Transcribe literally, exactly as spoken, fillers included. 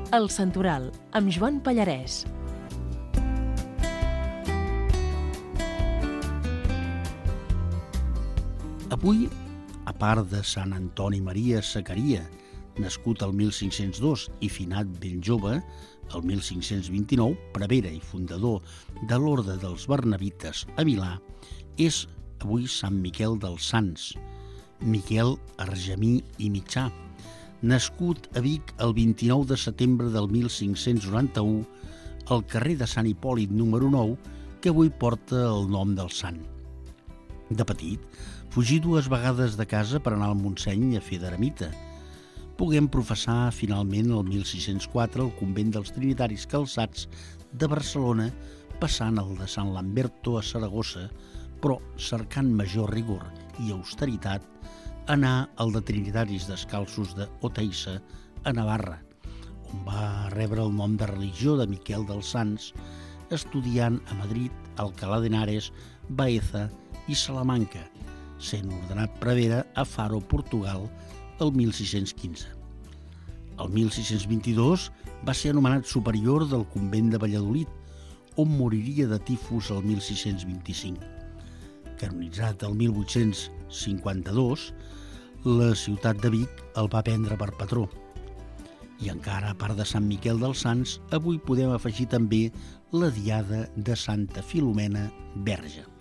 El Santoral, amb Joan Pallarès. Avui, a part de Sant Antoni Maria Zaccaria, nascut el mil cinc-cents dos i finat ben jove, el mil cinc-cents vint-i-nou, prevere i fundador de l'Orde dels Barnabites a Milà, és avui Sant Miquel dels Sants, Miquel Argemí i Mitjà, nascut a Vic el vint-i-nou de setembre del mil cinc-cents noranta-u al carrer de Sant Hipòlit número nou, que avui porta el nom del sant. De petit, fugí dues vegades de casa per anar al Montseny a fer d'eremita. Poguem professar finalment el mil sis-cents quatre al convent dels Trinitaris Calçats de Barcelona, passant el de Sant Lamberto a Saragossa, però cercant major rigor i austeritat, anar al de Trinitaris Descalços de Oteiza a Navarra, on va rebre el nom de religió de Miquel dels Sants, estudiant a Madrid, Alcalá de Henares, Baeza i Salamanca, sent ordenat prevere a Faro, Portugal, el mil sis-cents quinze. El mil sis-cents vint-i-dos va ser anomenat superior del convent de Valladolid, on moriria de tifus el mil sis-cents vint-i-cinc. Canonitzat el mil vuit-cents cinquanta-dos, la ciutat de Vic el va prendre per patró. I encara, a part de Sant Miquel dels Sants, avui podem afegir també la diada de Santa Filomena Verge.